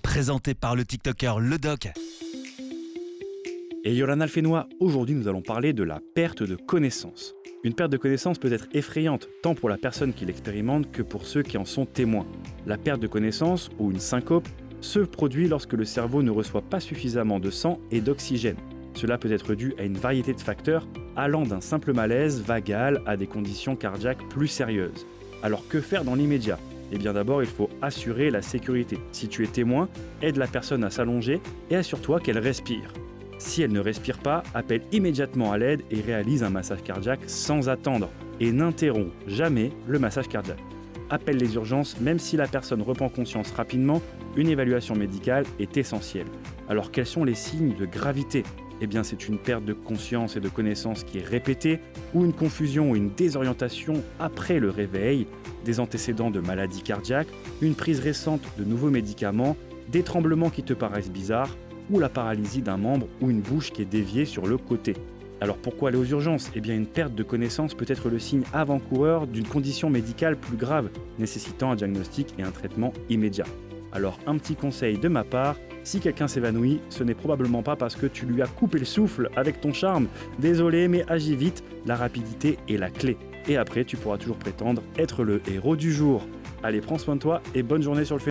présenté par le TikToker Le Doc. Et Yolanda Alfénois, aujourd'hui nous allons parler de la perte de connaissance. Une perte de connaissance peut être effrayante, tant pour la personne qui l'expérimente que pour ceux qui en sont témoins. La perte de connaissance, ou une syncope, se produit lorsque le cerveau ne reçoit pas suffisamment de sang et d'oxygène. Cela peut être dû à une variété de facteurs allant d'un simple malaise vagal à des conditions cardiaques plus sérieuses. Alors que faire dans l'immédiat ? Eh bien d'abord, il faut assurer la sécurité. Si tu es témoin, aide la personne à s'allonger et assure-toi qu'elle respire. Si elle ne respire pas, appelle immédiatement à l'aide et réalise un massage cardiaque sans attendre. Et n'interromps jamais le massage cardiaque. Appelle les urgences, même si la personne reprend conscience rapidement, une évaluation médicale est essentielle. Alors quels sont les signes de gravité ? Eh bien c'est une perte de conscience et de connaissance qui est répétée, ou une confusion ou une désorientation après le réveil, des antécédents de maladies cardiaques, une prise récente de nouveaux médicaments, des tremblements qui te paraissent bizarres, ou la paralysie d'un membre ou une bouche qui est déviée sur le côté. Alors pourquoi aller aux urgences ? Eh bien une perte de connaissance peut être le signe avant-coureur d'une condition médicale plus grave, nécessitant un diagnostic et un traitement immédiat. Alors un petit conseil de ma part, si quelqu'un s'évanouit, ce n'est probablement pas parce que tu lui as coupé le souffle avec ton charme. Désolé, mais agis vite, la rapidité est la clé. Et après, tu pourras toujours prétendre être le héros du jour. Allez, prends soin de toi et bonne journée sur le